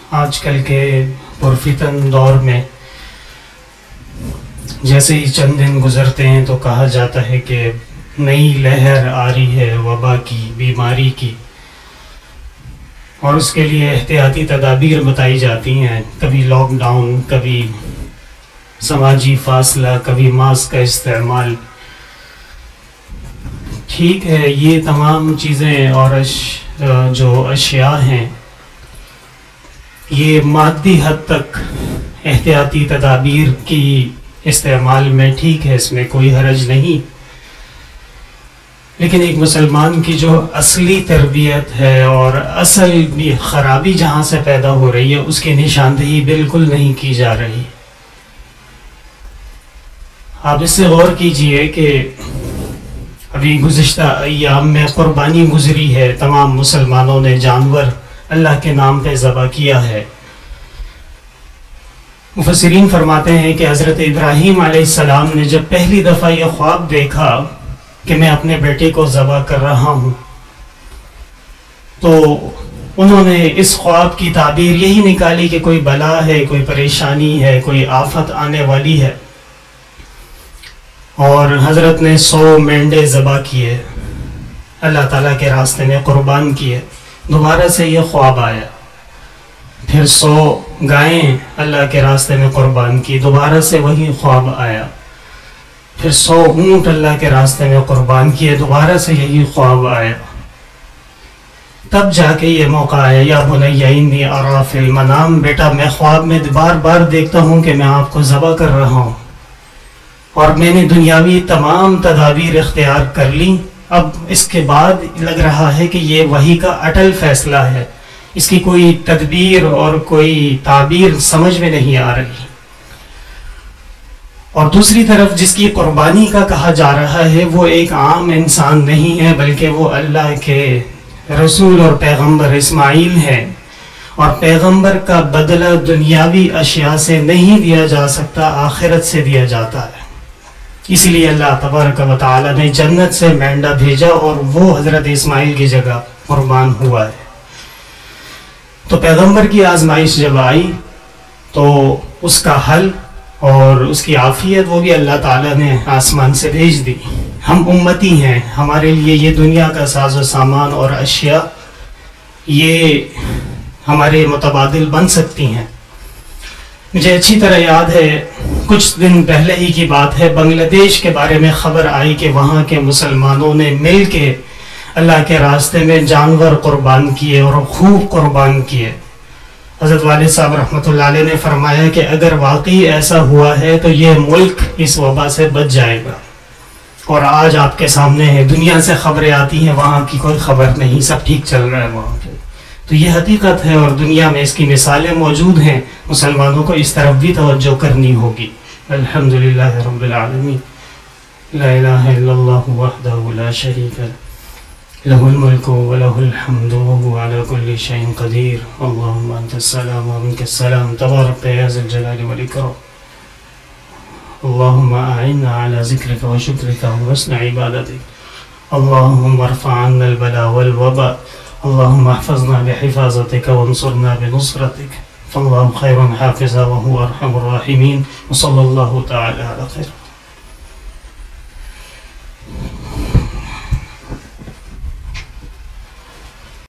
آج کل کے پرفتن دور میں جیسے ہی چند دن گزرتے ہیں تو کہا جاتا ہے کہ نئی لہر آ رہی ہے وبا کی، بیماری کی، اور اس کے لیے احتیاطی تدابیر بتائی جاتی ہیں، کبھی لاک ڈاؤن، کبھی سماجی فاصلہ، کبھی ماسک کا استعمال۔ ٹھیک ہے، یہ تمام چیزیں اور جو اشیاء ہیں یہ مادی حد تک احتیاطی تدابیر کی استعمال میں ٹھیک ہے، اس میں کوئی حرج نہیں، لیکن ایک مسلمان کی جو اصلی تربیت ہے اور اصل بھی خرابی جہاں سے پیدا ہو رہی ہے اس کی نشاندہی بالکل نہیں کی جا رہی۔ آپ اس سے غور کیجئے کہ ابھی گزشتہ ایام میں قربانی گزری ہے، تمام مسلمانوں نے جانور اللہ کے نام پہ ذبح کیا ہے۔ مفسرین فرماتے ہیں کہ حضرت ابراہیم علیہ السلام نے جب پہلی دفعہ یہ خواب دیکھا کہ میں اپنے بیٹے کو ذبح کر رہا ہوں، تو انہوں نے اس خواب کی تعبیر یہی نکالی کہ کوئی بلا ہے، کوئی پریشانی ہے، کوئی آفت آنے والی ہے، اور حضرت نے 100 مینڈے ذبح کیے، اللہ تعالیٰ کے راستے میں قربان کیے۔ دوبارہ سے یہ خواب آیا، پھر 100 گائیں اللہ کے راستے میں قربان کی، دوبارہ سے وہی خواب آیا، پھر 100 اونٹ اللہ کے راستے میں قربان کیے، دوبارہ سے یہی خواب آیا۔ تب جا کے یہ موقع آیا، یا بنی انی اری فی المنام، بیٹا میں خواب میں بار بار دیکھتا ہوں کہ میں آپ کو ذبح کر رہا ہوں، اور میں نے دنیاوی تمام تدابیر اختیار کر لی، اب اس کے بعد لگ رہا ہے کہ یہ وحی کا اٹل فیصلہ ہے، اس کی کوئی تدبیر اور کوئی تعبیر سمجھ میں نہیں آ رہی۔ اور دوسری طرف جس کی قربانی کا کہا جا رہا ہے وہ ایک عام انسان نہیں ہے، بلکہ وہ اللہ کے رسول اور پیغمبر اسماعیل ہے، اور پیغمبر کا بدلہ دنیاوی اشیاء سے نہیں دیا جا سکتا، آخرت سے دیا جاتا ہے۔ اسی لیے اللہ تبارک و تعالی نے جنت سے مینڈا بھیجا اور وہ حضرت اسماعیل کی جگہ قربان ہوا ہے۔ تو پیغمبر کی آزمائش جب آئی تو اس کا حل اور اس کی عافیت وہ بھی اللہ تعالیٰ نے آسمان سے بھیج دی۔ ہم امتی ہیں، ہمارے لیے یہ دنیا کا ساز و سامان اور اشیاء یہ ہمارے متبادل بن سکتی ہیں۔ مجھے اچھی طرح یاد ہے، کچھ دن پہلے ہی کی بات ہے، بنگلہ دیش کے بارے میں خبر آئی کہ وہاں کے مسلمانوں نے مل کے اللہ کے راستے میں جانور قربان کیے اور خوب قربان کیے۔ حضرت والد صاحب رحمۃ اللہ علیہ نے فرمایا کہ اگر واقعی ایسا ہوا ہے تو یہ ملک اس وبا سے بچ جائے گا، اور آج آپ کے سامنے ہے، دنیا سے خبریں آتی ہیں، وہاں کی کوئی خبر نہیں، سب ٹھیک چل رہا ہے وہاں پہ۔ تو یہ حقیقت ہے، اور دنیا میں اس کی مثالیں موجود ہیں، مسلمانوں کو اس طرف بھی توجہ کرنی ہوگی۔ الحمدللہ رب العالمین، لا الہ الا اللہ وحدہ لا شریک لہ، لہ الملک ولہ الحمد وهو على كل شيء قدیر، اللهم انت السلام ومنك السلام، تبارک یا ذا الجلال والاکرام۔ اللهم اعنا على ذکرک وشکرک وحسن عبادتک، اللهم ارفع عنا البلاء والوباء، اللهم احفظنا بحفاظتك وانصرنا بنصرتك، فالله خير حافظا وهو ارحم الراحمين، وصلى الله تعالى على خير۔